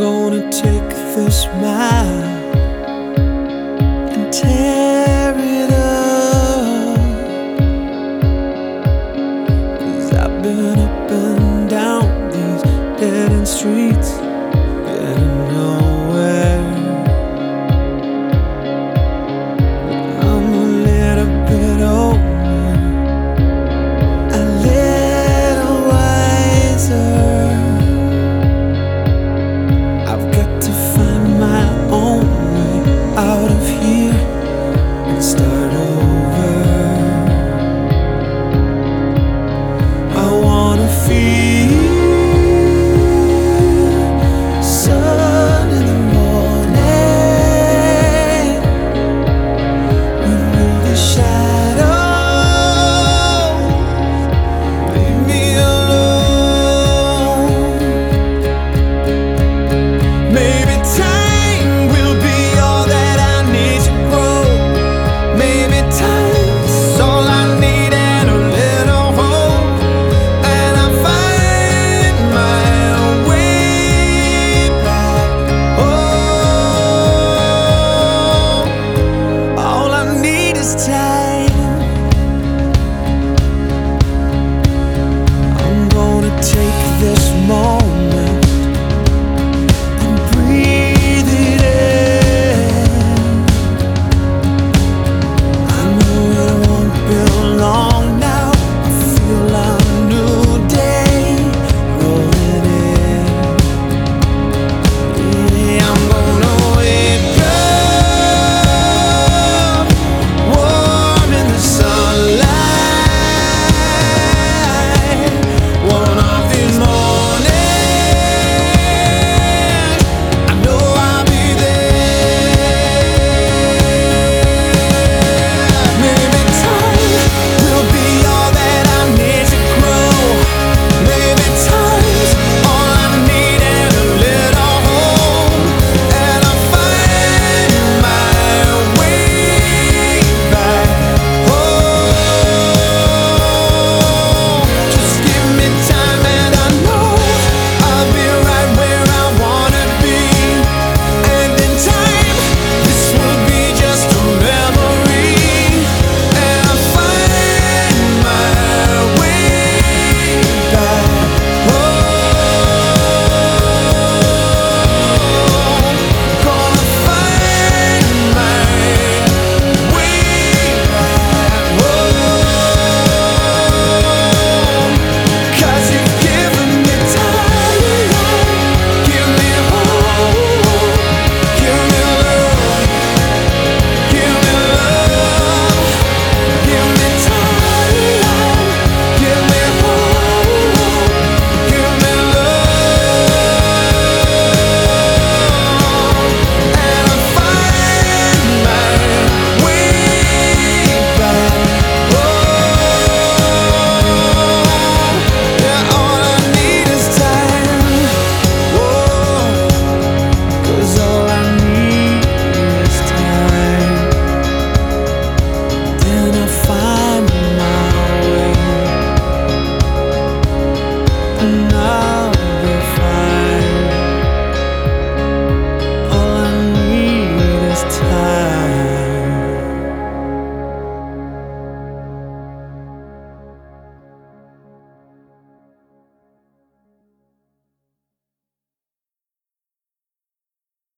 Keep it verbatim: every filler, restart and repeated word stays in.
gonna take this mile and tear it up, 'cause I've been up and down these dead-end streets, getting nowhere. I'm a little bit older, a little wiser. I've got to find my own way out of here and start over. I wanna feel sun in the morning, remove the shadows, leave me alone. Maybe time will be all that I need to grow. Maybe time's all I need and a little hope, and I find my way back home. All I need is time.